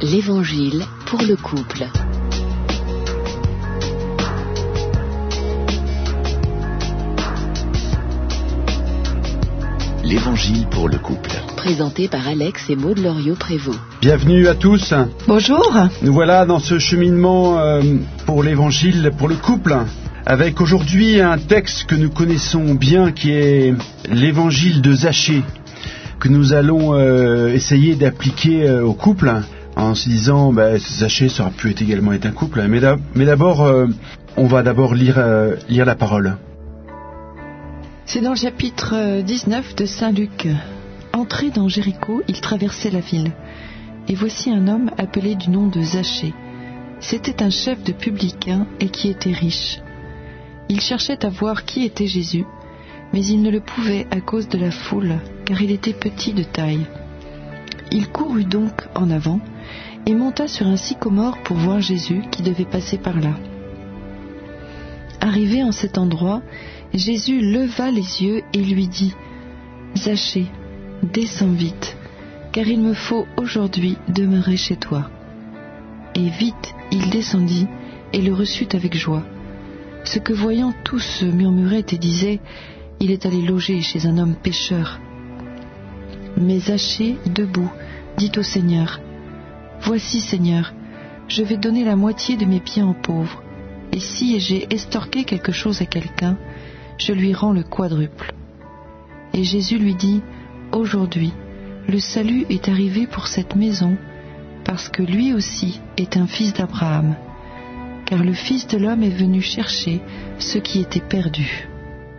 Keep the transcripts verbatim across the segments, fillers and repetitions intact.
L'Évangile pour le couple. L'Évangile pour le couple. Présenté par Alex et Maud Loriot-Prévost. Bienvenue à tous. Bonjour. Nous voilà dans ce cheminement euh, pour l'Évangile pour le couple, avec aujourd'hui un texte que nous connaissons bien qui est l'Évangile de Zachée, que nous allons euh, essayer d'appliquer euh, au couple, en se disant bah, Zachée ça aurait pu être également être un couple, mais, d'ab- mais d'abord euh, on va d'abord lire, euh, lire la parole. C'est dans le chapitre dix-neuf de Saint Luc. Entré dans Jéricho, il traversait la ville. Et voici un homme appelé du nom de Zachée. C'était un chef de publicains et qui était riche. Il cherchait à voir qui était Jésus, mais il ne le pouvait à cause de la foule, car il était petit de taille. Il courut donc en avant et monta sur un sycomore pour voir Jésus qui devait passer par là. Arrivé en cet endroit, Jésus leva les yeux et lui dit « Zachée, descends vite, car il me faut aujourd'hui demeurer chez toi. » Et vite il descendit et le reçut avec joie. Ce que voyant tous se murmuraient et disaient « Il est allé loger chez un homme pécheur. » Mais Zachée, debout, dit au Seigneur « Voici, Seigneur, je vais donner la moitié de mes biens aux pauvres, et si j'ai estorqué quelque chose à quelqu'un, je lui rends le quadruple. » Et Jésus lui dit « Aujourd'hui, le salut est arrivé pour cette maison, parce que lui aussi est un fils d'Abraham, car le Fils de l'homme est venu chercher ceux qui étaient perdus. »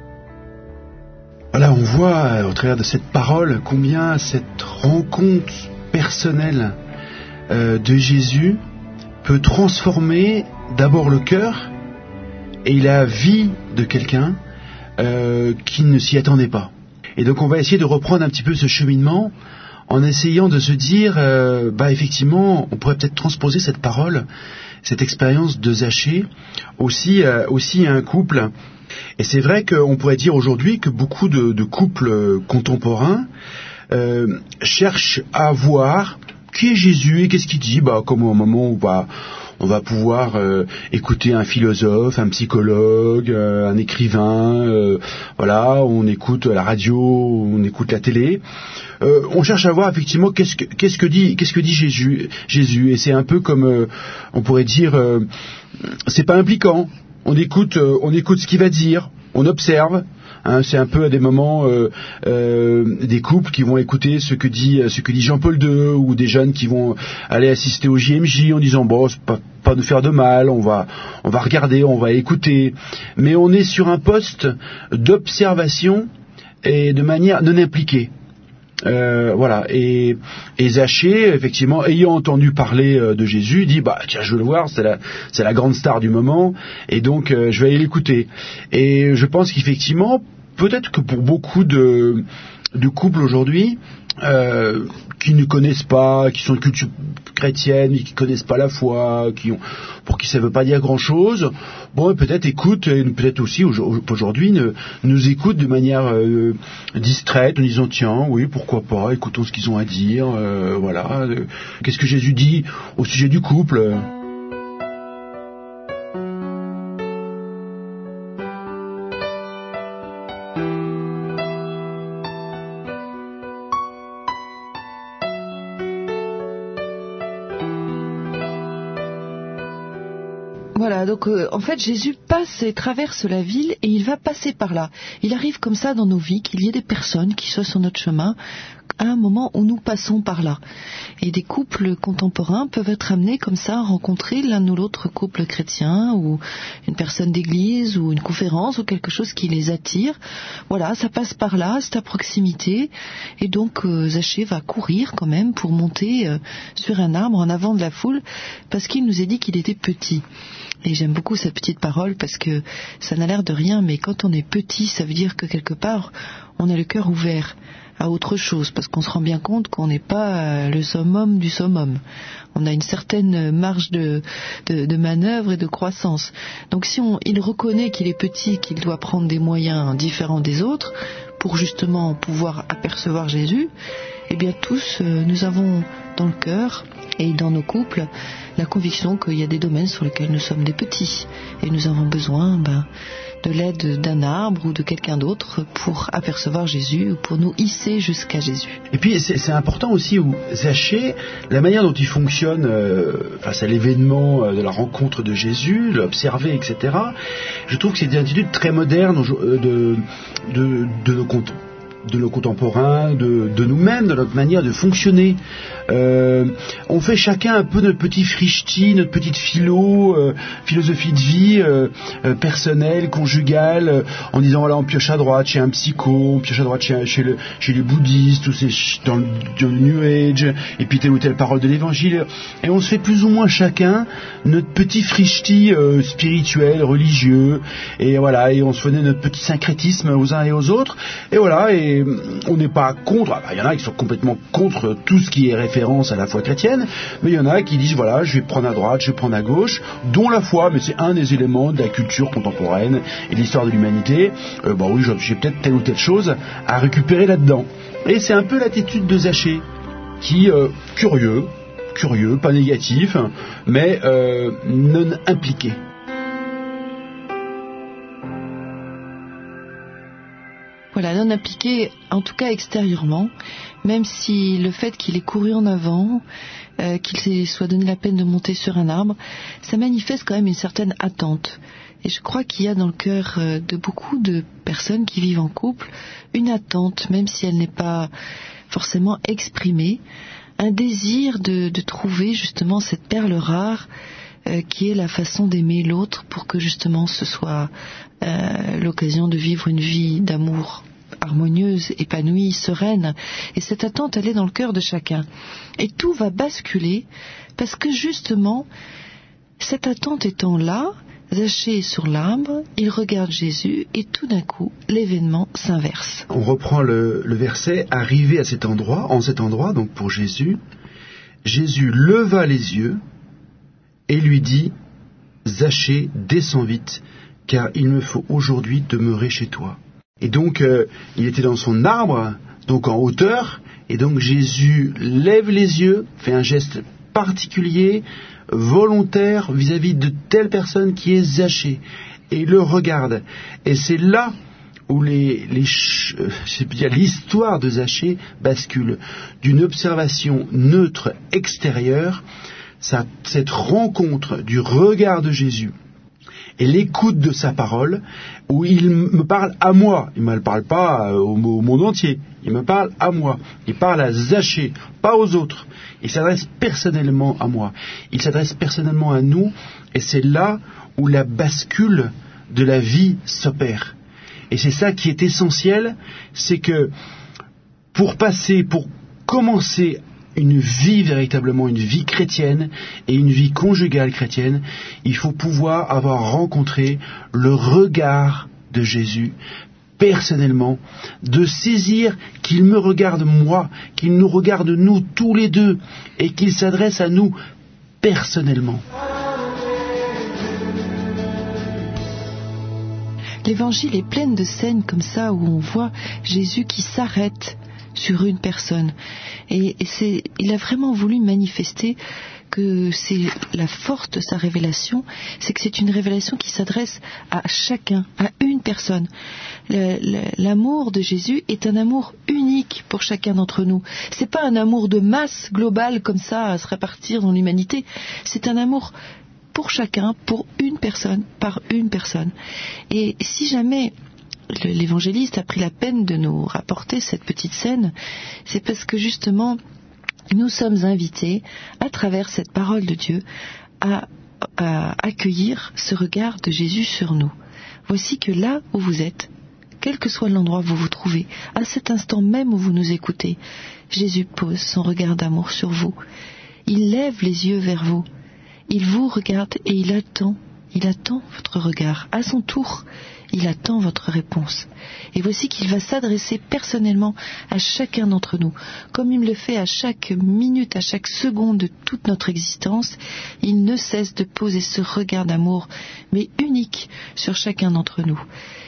Voilà, on voit au travers de cette parole combien cette rencontre personnelle euh, de Jésus peut transformer d'abord le cœur et la vie de quelqu'un euh, qui ne s'y attendait pas. Et donc on va essayer de reprendre un petit peu ce cheminement en essayant de se dire, euh, bah effectivement, on pourrait peut-être transposer cette parole, cette expérience de Zachée aussi, euh, aussi à un couple. Et c'est vrai qu'on pourrait dire aujourd'hui que beaucoup de, de couples contemporains euh, cherchent à voir qui est Jésus et qu'est-ce qu'il dit, bah comme au moment où on va, on va pouvoir euh, écouter un philosophe, un psychologue, euh, un écrivain, euh, voilà, on écoute la radio, on écoute la télé. Euh, on cherche à voir effectivement qu'est-ce que, qu'est-ce que dit, qu'est-ce que dit Jésus, Jésus. Et c'est un peu comme, euh, on pourrait dire, euh, c'est pas impliquant. On écoute, euh, on écoute ce qu'il va dire, on observe. Hein, c'est un peu à des moments euh, euh, des couples qui vont écouter ce que dit ce que dit Jean-Paul deux, ou des jeunes qui vont aller assister au J M J en disant bon, c'est pas, pas nous faire de mal, on va on va regarder, on va écouter, mais on est sur un poste d'observation et de manière non impliquée. Euh, voilà, et, et Zachée, effectivement, ayant entendu parler euh, de Jésus, dit bah tiens, je veux le voir, c'est la c'est la grande star du moment, et donc euh, je vais aller l'écouter. Et je pense qu'effectivement, peut-être que pour beaucoup de de couples aujourd'hui euh, qui ne connaissent pas, qui sont de culture chrétienne, qui connaissent pas la foi, qui ont, pour qui ça veut pas dire grand-chose, bon, peut-être écoutent, et peut-être aussi aujourd'hui ne, nous écoutent de manière euh, distraite, en disant tiens, oui, pourquoi pas, écoutons ce qu'ils ont à dire, euh, voilà, euh, qu'est-ce que Jésus dit au sujet du couple. Voilà, donc euh, en fait Jésus passe et traverse la ville et il va passer par là. Il arrive comme ça dans nos vies qu'il y ait des personnes qui soient sur notre chemin à un moment où nous passons par là. Et des couples contemporains peuvent être amenés comme ça à rencontrer l'un ou l'autre couple chrétien ou une personne d'église ou une conférence ou quelque chose qui les attire. Voilà, ça passe par là, c'est à proximité. Et donc euh, Zachée va courir quand même pour monter euh, sur un arbre en avant de la foule parce qu'il nous a dit qu'il était petit. Et j'aime beaucoup cette petite parole parce que ça n'a l'air de rien, mais quand on est petit, ça veut dire que quelque part, on a le cœur ouvert à autre chose, parce qu'on se rend bien compte qu'on n'est pas le summum du summum. On a une certaine marge de, de, de manœuvre et de croissance. Donc si on, il reconnaît qu'il est petit, qu'il doit prendre des moyens différents des autres pour justement pouvoir apercevoir Jésus, eh bien tous, euh, nous avons dans le cœur et dans nos couples la conviction qu'il y a des domaines sur lesquels nous sommes des petits et nous avons besoin ben, de l'aide d'un arbre ou de quelqu'un d'autre pour apercevoir Jésus ou pour nous hisser jusqu'à Jésus. Et puis c'est, c'est important aussi où Zachée, la manière dont il fonctionne euh, face à l'événement euh, de la rencontre de Jésus, l'observer, et cetera. Je trouve que c'est une attitude très moderne de, de, de, de nos comptes. de nos contemporains, de, de nous-mêmes, de notre manière de fonctionner. Euh, on fait chacun un peu notre petit frichti, notre petite philo, euh, philosophie de vie euh, euh, personnelle, conjugale, euh, en disant voilà, on pioche à droite chez un psycho, on pioche à droite chez, chez, le, chez les bouddhistes, ou c'est dans le, dans le New Age, et puis telle ou telle parole de l'Évangile. Et on se fait plus ou moins chacun notre petit frichti euh, spirituel, religieux, et voilà, et on se faisait notre petit syncrétisme aux uns et aux autres, et voilà, et on n'est pas contre, il y en a qui sont complètement contre tout ce qui est référence à la foi chrétienne, mais il y en a qui disent voilà, je vais prendre à droite, je vais prendre à gauche, dont la foi, mais c'est un des éléments de la culture contemporaine et de l'histoire de l'humanité. Euh, bon oui, j'ai peut-être telle ou telle chose à récupérer là-dedans. Et c'est un peu l'attitude de Zachée, qui, euh, curieux, curieux, pas négatif, mais euh, non impliqué. Voilà, non impliqué, en tout cas extérieurement, même si le fait qu'il ait couru en avant, euh, qu'il s'est soit donné la peine de monter sur un arbre, ça manifeste quand même une certaine attente. Et je crois qu'il y a dans le cœur euh, de beaucoup de personnes qui vivent en couple une attente, même si elle n'est pas forcément exprimée, un désir de, de trouver justement cette perle rare euh, qui est la façon d'aimer l'autre pour que justement ce soit euh, l'occasion de vivre une vie d'amour harmonieuse, épanouie, sereine. Et cette attente, elle est dans le cœur de chacun. Et tout va basculer parce que justement, cette attente étant là, Zachée est sur l'arbre, il regarde Jésus et tout d'un coup, l'événement s'inverse. On reprend le, le verset, arrivé à cet endroit, en cet endroit, donc pour Jésus, Jésus leva les yeux et lui dit, Zachée, descends vite, car il me faut aujourd'hui demeurer chez toi. Et donc, euh, il était dans son arbre, donc en hauteur, et donc Jésus lève les yeux, fait un geste particulier, volontaire, vis-à-vis de telle personne qui est Zachée, et il le regarde. Et c'est là où les, les, euh, je peux dire, l'histoire de Zachée bascule d'une observation neutre extérieure, ça, cette rencontre du regard de Jésus et l'écoute de sa parole, où il me parle à moi, il ne me parle pas au, au monde entier, il me parle à moi, il parle à Zachée, pas aux autres, il s'adresse personnellement à moi, il s'adresse personnellement à nous, et c'est là où la bascule de la vie s'opère. Et c'est ça qui est essentiel, c'est que pour passer, pour commencer une vie véritablement, une vie chrétienne et une vie conjugale chrétienne, il faut pouvoir avoir rencontré le regard de Jésus personnellement, de saisir qu'il me regarde moi, qu'il nous regarde nous tous les deux et qu'il s'adresse à nous personnellement. L'Évangile est plein de scènes comme ça où on voit Jésus qui s'arrête sur une personne. Et, et c'est, il a vraiment voulu manifester que c'est la force de sa révélation, c'est que c'est une révélation qui s'adresse à chacun, à une personne. Le, le, l'amour de Jésus est un amour unique pour chacun d'entre nous. C'est pas un amour de masse globale comme ça à se répartir dans l'humanité. C'est un amour pour chacun, pour une personne, par une personne. Et si jamais l'évangéliste a pris la peine de nous rapporter cette petite scène, c'est parce que justement nous sommes invités à travers cette parole de Dieu à, à accueillir ce regard de Jésus sur nous. Voici que là où vous êtes, quel que soit l'endroit où vous vous trouvez, à cet instant même où vous nous écoutez, Jésus pose son regard d'amour sur vous. Il lève les yeux vers vous, il vous regarde et il attend, il attend votre regard. À son tour, il attend votre réponse. Et voici qu'il va s'adresser personnellement à chacun d'entre nous. Comme il le fait à chaque minute, à chaque seconde de toute notre existence, il ne cesse de poser ce regard d'amour, mais unique, sur chacun d'entre nous.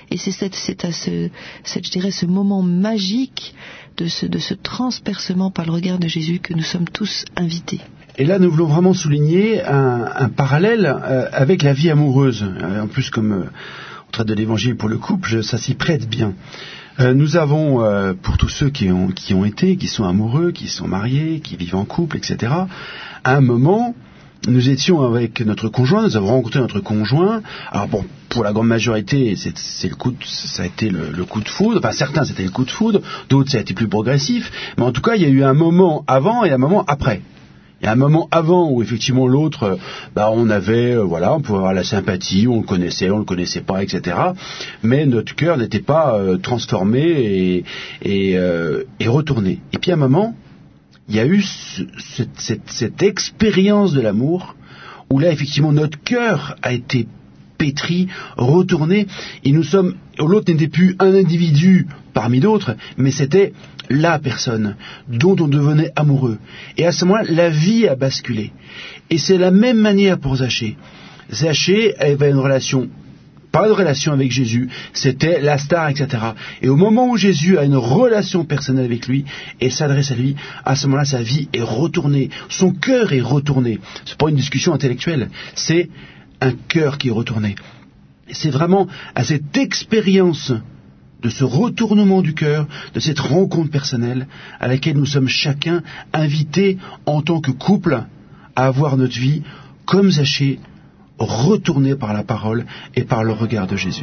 Et c'est, cette, c'est à ce, cette, je dirais, ce moment magique de ce, de ce transpercement par le regard de Jésus que nous sommes tous invités. Et là, nous voulons vraiment souligner un, un parallèle euh, avec la vie amoureuse. Euh, en plus, comme euh, on traite de l'évangile pour le couple, ça s'y prête bien. Euh, nous avons, euh, pour tous ceux qui ont, qui ont été, qui sont amoureux, qui sont mariés, qui vivent en couple, et cetera, à un moment, nous étions avec notre conjoint, nous avons rencontré notre conjoint. Alors bon, pour la grande majorité, c'est, c'est le coup de, ça a été le, le coup de foudre. Enfin, certains, c'était le coup de foudre, d'autres, ça a été plus progressif. Mais en tout cas, il y a eu un moment avant et un moment après. Il y a un moment avant où effectivement l'autre, bah on avait, euh, voilà, on pouvait avoir la sympathie, on le connaissait, on le connaissait pas, et cetera. Mais notre cœur n'était pas euh, transformé et, et, euh, et retourné. Et puis à un moment, il y a eu ce, cette, cette, cette expérience de l'amour où là effectivement notre cœur a été pétri, retourné, et nous sommes, l'autre n'était plus un individu parmi d'autres, mais c'était la personne dont on devenait amoureux. Et à ce moment-là, la vie a basculé. Et c'est la même manière pour Zachée. Zachée avait une relation, pas de relation avec Jésus, c'était la star, et cetera. Et au moment où Jésus a une relation personnelle avec lui et s'adresse à lui, à ce moment-là, sa vie est retournée, son cœur est retourné. C'est pas une discussion intellectuelle, c'est un cœur qui est retourné. Et c'est vraiment à cette expérience de ce retournement du cœur, de cette rencontre personnelle à laquelle nous sommes chacun invités en tant que couple à avoir notre vie comme Zachée, retournée par la parole et par le regard de Jésus.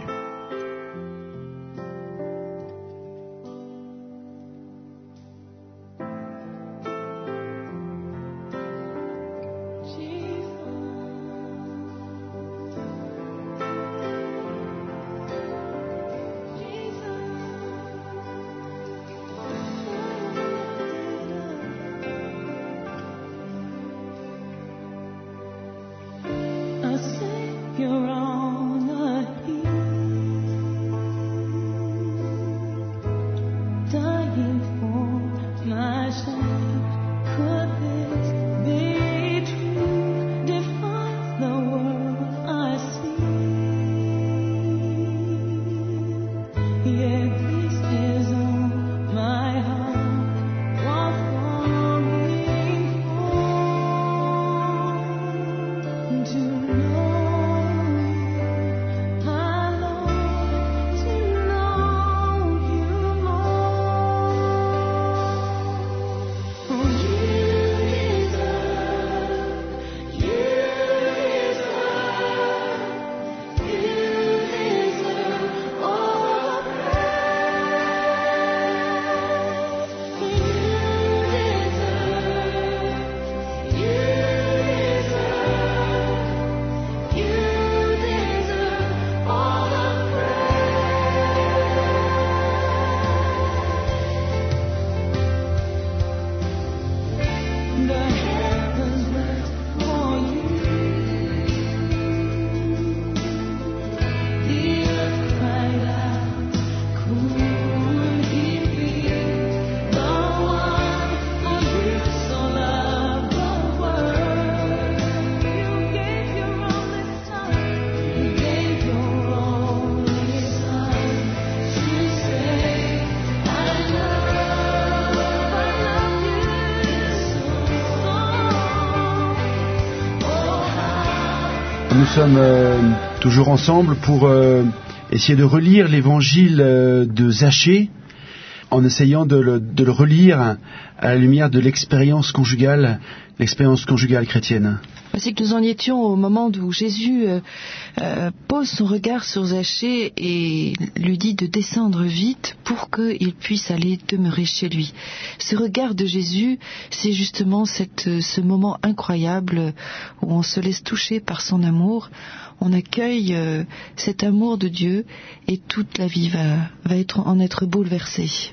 Nous sommes euh, toujours ensemble pour euh, essayer de relire l'évangile euh, de Zachée en essayant de le, de le relire à la lumière de l'expérience conjugale, l'expérience conjugale chrétienne. C'est que nous en étions au moment où Jésus euh, euh, pose son regard sur Zachée et lui dit de descendre vite pour qu'il puisse aller demeurer chez lui. Ce regard de Jésus, c'est justement cette, ce moment incroyable où on se laisse toucher par son amour, on accueille euh, cet amour de Dieu et toute la vie va, va être, en être bouleversée.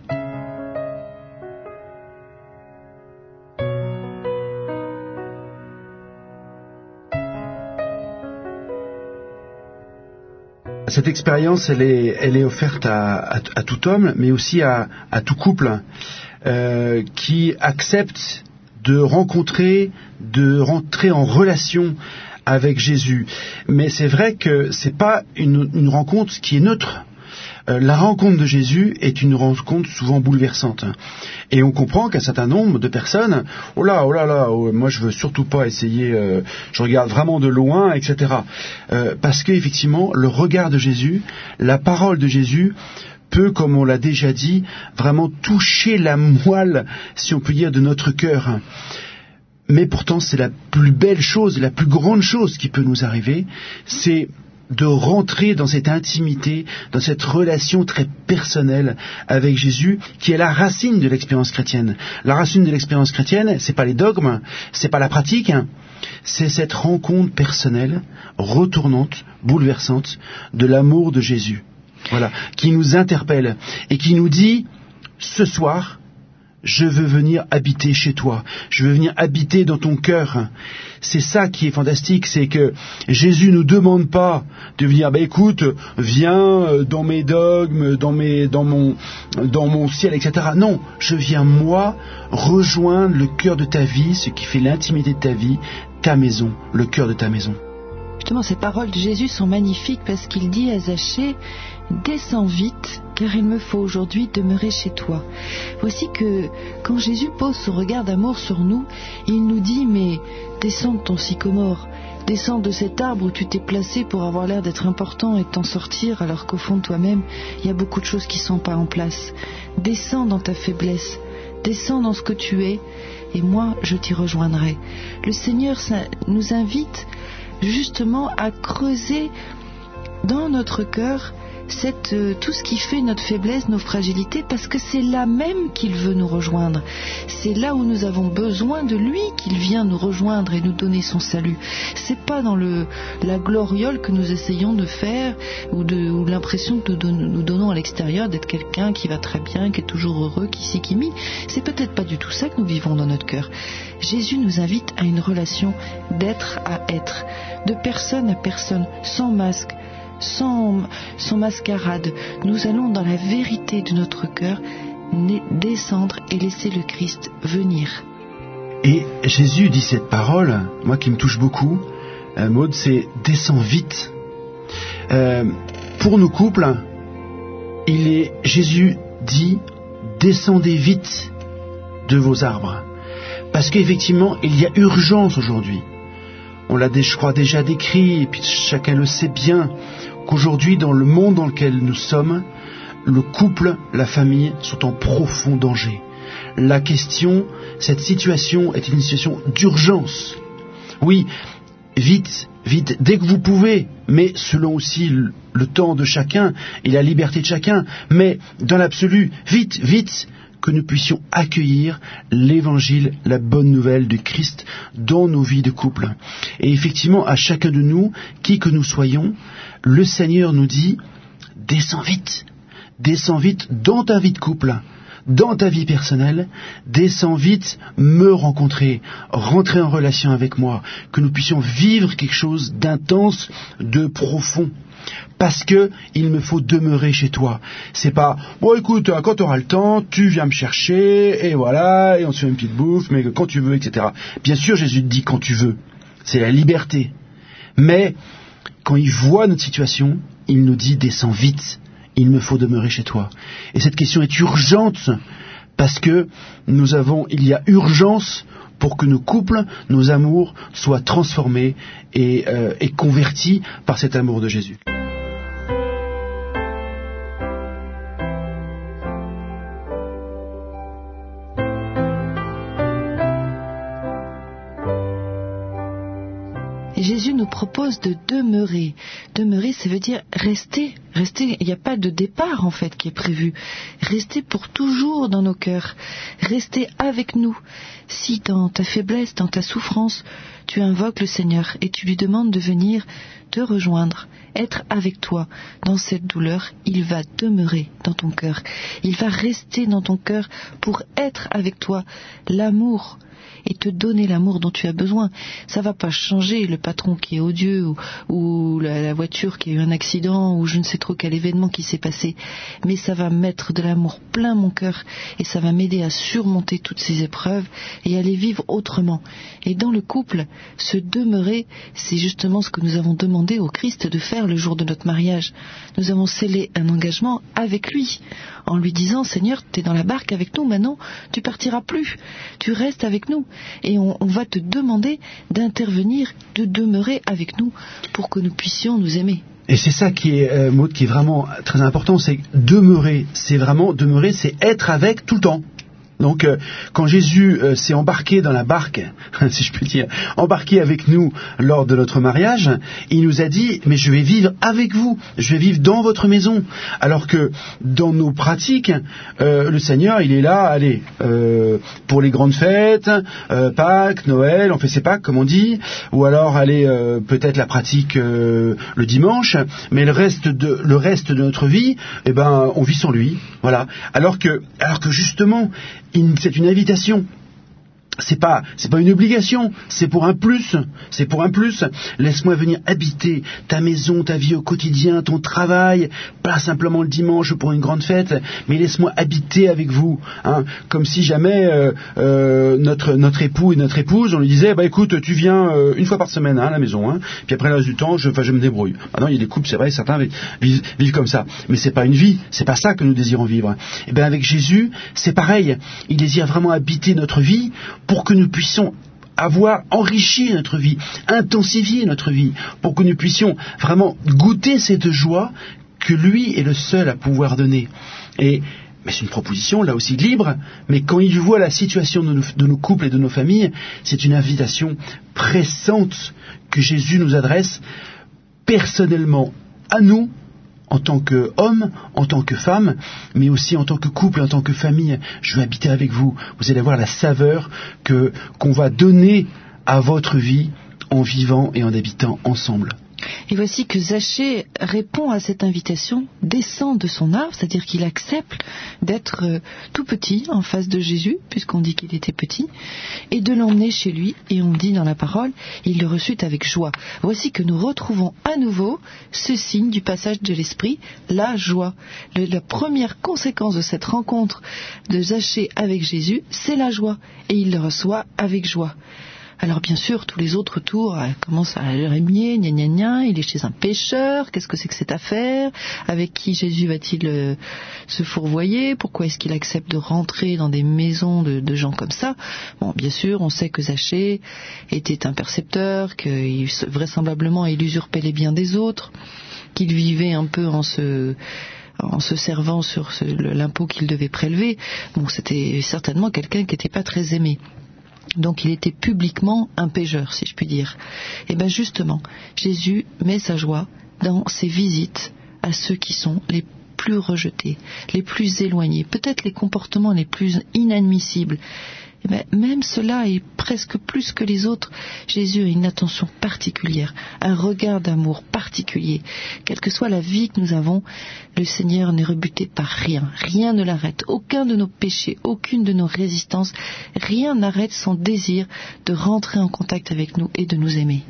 Cette expérience, elle est, elle est offerte à, à, à tout homme, mais aussi à, à tout couple euh, qui accepte de rencontrer, de rentrer en relation avec Jésus. Mais c'est vrai que c'est pas une, une rencontre qui est neutre. euh, la rencontre de Jésus est une rencontre souvent bouleversante. Et on comprend qu'un certain nombre de personnes, oh là, oh là là, oh, moi je veux surtout pas essayer, euh, je regarde vraiment de loin, et cetera. Euh, parce qu'effectivement, le regard de Jésus, la parole de Jésus, peut, comme on l'a déjà dit, vraiment toucher la moelle, si on peut dire, de notre cœur. Mais pourtant, c'est la plus belle chose, la plus grande chose qui peut nous arriver, c'est de rentrer dans cette intimité, dans cette relation très personnelle avec Jésus, qui est la racine de l'expérience chrétienne. La racine de l'expérience chrétienne, c'est pas les dogmes, c'est pas la pratique, c'est cette rencontre personnelle, retournante, bouleversante, de l'amour de Jésus. Voilà, qui nous interpelle et qui nous dit, ce soir, je veux venir habiter chez toi, je veux venir habiter dans ton cœur. C'est ça qui est fantastique, c'est que Jésus ne nous demande pas de venir, bah écoute, viens dans mes dogmes, dans mes, dans mon, dans mon ciel, et cetera. Non, je viens moi rejoindre le cœur de ta vie, ce qui fait l'intimité de ta vie, ta maison, le cœur de ta maison. Justement, ces paroles de Jésus sont magnifiques parce qu'il dit à Zachée, descends vite, car il me faut aujourd'hui demeurer chez toi. Voici que quand Jésus pose son regard d'amour sur nous, il nous dit, mais descends de ton sycomore, descends de cet arbre où tu t'es placé pour avoir l'air d'être important et de t'en sortir, alors qu'au fond de toi-même, il y a beaucoup de choses qui ne sont pas en place. Descends dans ta faiblesse, descends dans ce que tu es, et moi, je t'y rejoindrai. Le Seigneur nous invite justement à creuser dans notre cœur cette, euh, tout ce qui fait notre faiblesse, nos fragilités, parce que c'est là même qu'il veut nous rejoindre. C'est là où nous avons besoin de lui qu'il vient nous rejoindre et nous donner son salut. C'est pas dans le, la gloriole que nous essayons de faire ou, de, ou l'impression que nous, don, nous donnons à l'extérieur d'être quelqu'un qui va très bien, qui est toujours heureux, qui s'y qui mis. C'est peut-être pas du tout ça que nous vivons dans notre cœur. Jésus nous invite à une relation d'être à être, de personne à personne, sans masque, Sans, sans mascarade. Nous allons dans la vérité de notre cœur descendre et laisser le Christ venir. Et Jésus dit cette parole, moi qui me touche beaucoup, euh, Maud, c'est « descends vite euh, ». Pour nos couples, il est, Jésus dit « descendez vite de vos arbres ». Parce qu'effectivement, il y a urgence aujourd'hui. On l'a, je crois, déjà décrit, et puis chacun le sait bien, qu'aujourd'hui, dans le monde dans lequel nous sommes, le couple, la famille sont en profond danger. La question, cette situation est une situation d'urgence. Oui, vite, vite, dès que vous pouvez, mais selon aussi le, le temps de chacun et la liberté de chacun, mais dans l'absolu, vite, vite, que nous puissions accueillir l'évangile, la bonne nouvelle du Christ dans nos vies de couple. Et effectivement, à chacun de nous, qui que nous soyons, le Seigneur nous dit, descends vite, descends vite dans ta vie de couple, dans ta vie personnelle, descends vite me rencontrer, rentrer en relation avec moi, que nous puissions vivre quelque chose d'intense, de profond. Parce que il me faut demeurer chez toi. C'est pas, bon écoute, quand tu auras le temps, tu viens me chercher, et voilà, et on se fait une petite bouffe, mais quand tu veux, et cetera. Bien sûr, Jésus te dit quand tu veux. C'est la liberté. Mais, quand il voit notre situation, il nous dit, descends vite, il me faut demeurer chez toi. Et cette question est urgente, parce que nous avons, il y a urgence pour que nos couples, nos amours soient transformés et, euh, et convertis par cet amour de Jésus. Jésus nous propose de demeurer. Demeurer, ça veut dire rester. Rester, il n'y a pas de départ en fait qui est prévu. Rester pour toujours dans nos cœurs. Rester avec nous. Si dans ta faiblesse, dans ta souffrance, tu invoques le Seigneur et tu lui demandes de venir te rejoindre, être avec toi dans cette douleur, il va demeurer dans ton cœur. Il va rester dans ton cœur pour être avec toi. L'amour et te donner l'amour dont tu as besoin. Ça va pas changer le patron qui est odieux ou, ou la, la voiture qui a eu un accident ou je ne sais trop quel événement qui s'est passé. Mais ça va mettre de l'amour plein mon cœur et ça va m'aider à surmonter toutes ces épreuves et à les vivre autrement. Et dans le couple, se demeurer, c'est justement ce que nous avons demandé au Christ de faire le jour de notre mariage. Nous avons scellé un engagement avec lui, en lui disant, Seigneur, tu es dans la barque avec nous, maintenant tu partiras plus, tu restes avec nous, et on, on va te demander d'intervenir, de demeurer avec nous, pour que nous puissions nous aimer. Et c'est ça qui est, euh, Maud, qui est vraiment très important, c'est demeurer, c'est vraiment demeurer, c'est être avec tout le temps. Donc, euh, quand Jésus euh, s'est embarqué dans la barque, si je puis dire, embarqué avec nous lors de notre mariage, il nous a dit, mais je vais vivre avec vous, je vais vivre dans votre maison. Alors que dans nos pratiques, euh, le Seigneur, il est là, allez, euh, pour les grandes fêtes, euh, Pâques, Noël, on fait ses Pâques, comme on dit, ou alors, allez, euh, peut-être la pratique euh, le dimanche, mais le reste de le reste de notre vie, eh ben, on vit sans lui, voilà. Alors que, alors que justement, c'est une invitation. C'est pas, c'est pas une obligation, c'est pour un plus, c'est pour un plus. Laisse-moi venir habiter ta maison, ta vie au quotidien, ton travail, pas simplement le dimanche pour une grande fête, mais laisse-moi habiter avec vous, hein, comme si jamais euh, euh, notre notre époux et notre épouse, on lui disait, bah écoute, tu viens euh, une fois par semaine hein, à la maison, hein, puis après le reste du temps, je, enfin, je me débrouille. Maintenant, il y a des couples, c'est vrai, certains vivent, vivent comme ça, mais c'est pas une vie, c'est pas ça que nous désirons vivre. Et bien avec Jésus, c'est pareil, il désire vraiment habiter notre vie, pour que nous puissions avoir enrichi notre vie, intensifié notre vie, pour que nous puissions vraiment goûter cette joie que lui est le seul à pouvoir donner. Et mais c'est une proposition, là aussi libre, mais quand il voit la situation de nos, de nos couples et de nos familles, c'est une invitation pressante que Jésus nous adresse personnellement à nous, en tant qu'homme, en tant que femme, mais aussi en tant que couple, en tant que famille. Je veux habiter avec vous. Vous allez voir la saveur que, qu'on va donner à votre vie en vivant et en habitant ensemble. Et voici que Zachée répond à cette invitation, descend de son arbre, c'est-à-dire qu'il accepte d'être euh, tout petit en face de Jésus, puisqu'on dit qu'il était petit, et de l'emmener chez lui, et on dit dans la parole, il le reçut avec joie. Voici que nous retrouvons à nouveau ce signe du passage de l'Esprit, la joie. Le, la première conséquence de cette rencontre de Zachée avec Jésus, c'est la joie, et il le reçoit avec joie. Alors bien sûr, tous les autres tours euh, commencent à le rémier, gna gna gna, il est chez un pêcheur, qu'est-ce que c'est que cette affaire? Avec qui Jésus va-t-il euh, se fourvoyer? Pourquoi est-ce qu'il accepte de rentrer dans des maisons de, de gens comme ça? Bon, bien sûr, on sait que Zachée était un percepteur, qu'il vraisemblablement il usurpait les biens des autres, qu'il vivait un peu en se... en se servant sur ce, l'impôt qu'il devait prélever. Bon, c'était certainement quelqu'un qui n'était pas très aimé. Donc il était publiquement un pécheur, si je puis dire. Et bien justement, Jésus met sa joie dans ses visites à ceux qui sont les plus rejetés, les plus éloignés, peut-être les comportements les plus inadmissibles. Et bien, même cela est presque plus que les autres. Jésus a une attention particulière, un regard d'amour particulier. Quelle que soit la vie que nous avons, le Seigneur n'est rebuté par rien. Rien ne l'arrête. Aucun de nos péchés, aucune de nos résistances, rien n'arrête son désir de rentrer en contact avec nous et de nous aimer.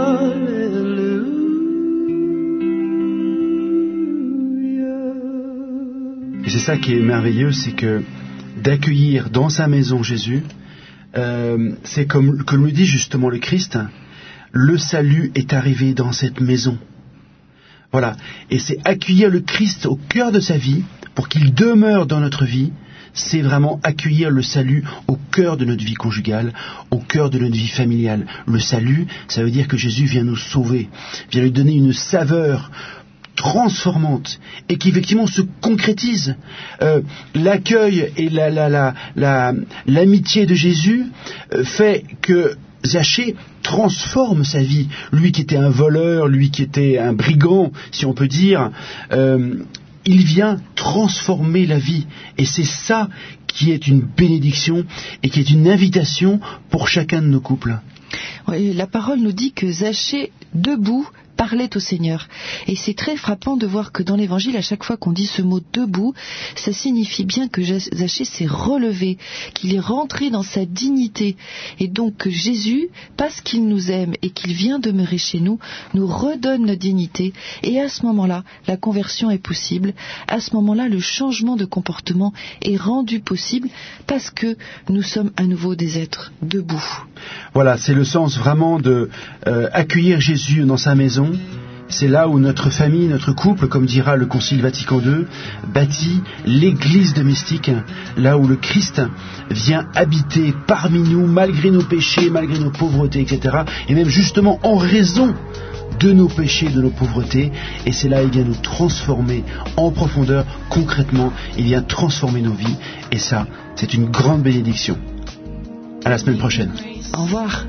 Et c'est ça qui est merveilleux, c'est que d'accueillir dans sa maison Jésus, euh, c'est comme, comme le dit justement le Christ, le salut est arrivé dans cette maison. Voilà, et c'est accueillir le Christ au cœur de sa vie, pour qu'il demeure dans notre vie, c'est vraiment accueillir le salut au cœur de notre vie conjugale, au cœur de notre vie familiale. Le salut, ça veut dire que Jésus vient nous sauver, vient lui donner une saveur transformante et qui effectivement se concrétise. Euh, l'accueil et la, la, la, la, l'amitié de Jésus euh, fait que Zachée transforme sa vie. Lui qui était un voleur, lui qui était un brigand, si on peut dire, euh, il vient transformer la vie. Et c'est ça qui est une bénédiction et qui est une invitation pour chacun de nos couples. Oui, la parole nous dit que Zachée, debout, parlait au Seigneur. Et c'est très frappant de voir que dans l'Évangile, à chaque fois qu'on dit ce mot debout, ça signifie bien que Zachée s'est relevé, qu'il est rentré dans sa dignité. Et donc que Jésus, parce qu'il nous aime et qu'il vient demeurer chez nous, nous redonne notre dignité. Et à ce moment-là, la conversion est possible. À ce moment-là, le changement de comportement est rendu possible parce que nous sommes à nouveau des êtres debout. Voilà, c'est le sens vraiment de euh, accueillir Jésus dans sa maison. C'est là où notre famille, notre couple, comme dira le Concile Vatican deux, bâtit l'Église domestique, là où le Christ vient habiter parmi nous, malgré nos péchés, malgré nos pauvretés, et cetera. Et même justement en raison de nos péchés, de nos pauvretés. Et c'est là qu'il vient nous transformer en profondeur, concrètement. Il vient transformer nos vies. Et ça, c'est une grande bénédiction. À la semaine prochaine. Au revoir.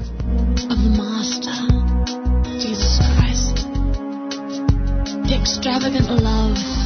The extravagant love